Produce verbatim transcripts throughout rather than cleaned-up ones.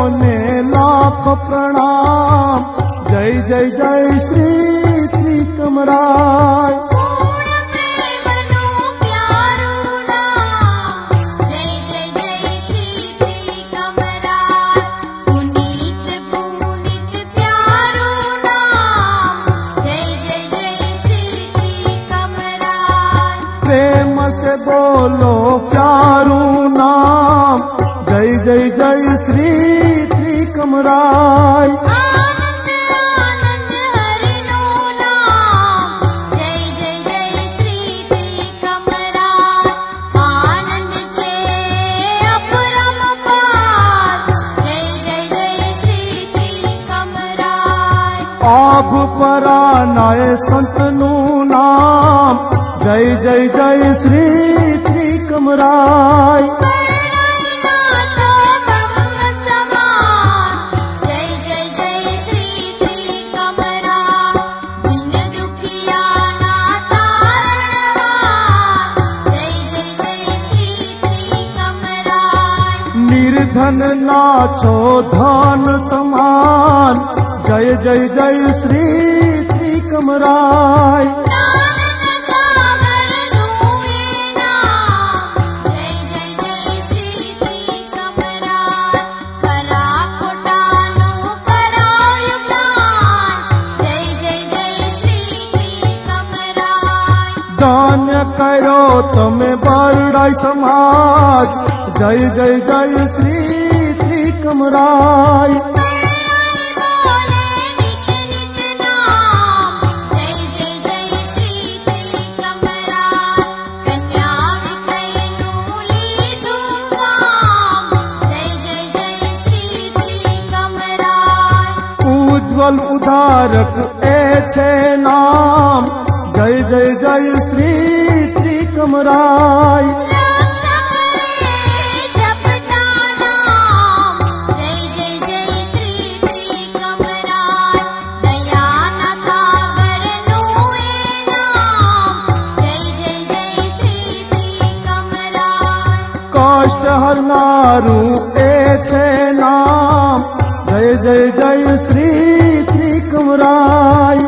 ने लाख प्रणाम। जय जय जय श्री त्रिकमराय। प्रेम से बोलो प्यारू नाम। जय जय जय श्री त्रिकमराय। आनंद आनंद हरि नो नाम। जय जय जय श्री त्रिकमराय। आनंद छे अपरंपार। जय जय जय श्री त्रिकमराय। आभ परानाय संतनु नाम। जय जय जय श्री त्रिकमराय। जय जय जय श्री त्रिकमराय। दिन दुखिया ना तारणहार। जय जय जय श्री त्रिकमराय। निर्धन नाचो धन समान। जय जय जय श्री त्रिकमराय। दान करो तमें बरडाई समाज। जय जय जय श्री त्रिकमराय। उज्ज्वल उदारक ए छे नाम। जय जय जय श्री त्रिकमराय। जय जय जय श्री त्रिकमराय। दया न सागर नुए नाम। जय जय जय श्री त्रिकमराय। कष्ट हरनारू ए छे नाम। जय जय जय श्री त्रिकमराय।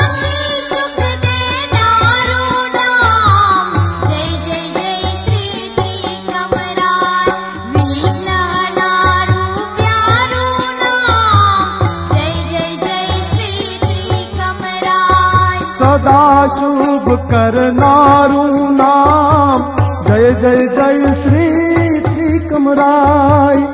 सदा शुभ करनारू नाम। जय जय जय श्री त्रिकमराय।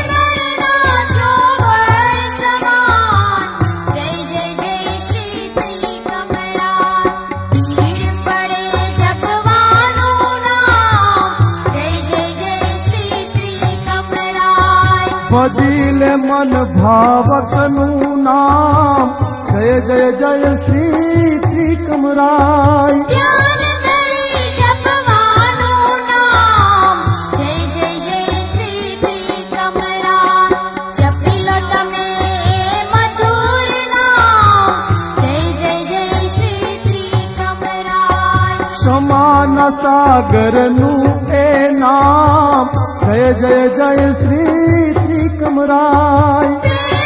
जय जय जय श्री त्रिकमराय। पीड़ पड़े जगवानो नाम। जय जय जय श्री त्रिकमराय। बदिले मन भावकनु नाम। जय जय जय श्री त्रिकमराय। ज्ञान धरि जपवानो नाम। जय जय जय श्री त्रिकमराय। जपिलो तमे मधुर नाम। जय जय जय श्री त्रिकमराय। समान सागर नु ए नाम। जय जय जय श्री त्रिकमराय।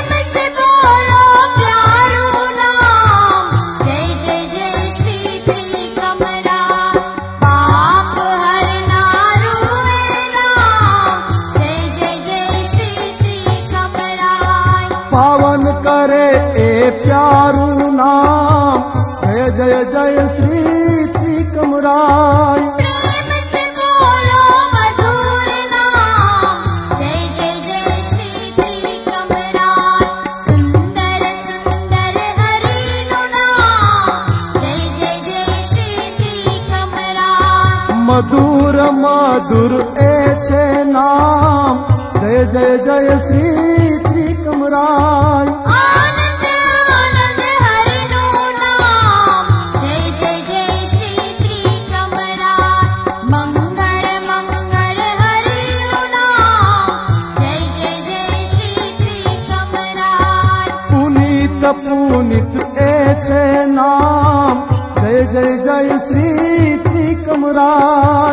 पावन करे ए प्यारू नाम। जय जय जय श्री त्रिकमराय। प्रेम से बोलो मधुर नाम। जय जय जय श्री त्रिकमराय। सुंदर सुंदर हरि नो नाम। जय जय जय श्री त्रिकमराय। मधुर मधुर ए छे नाम। जय जय जय श्री त्रिकमराय। आनंद आनंद हरि नो नाम। जय जय जय श्री त्रिकमराय। मंगल मंगल हरि नो नाम। जय जय जय श्री त्रिकमराय। पुनीत पुनीत ए छे नाम। जय जय जय श्री त्रिकमराय।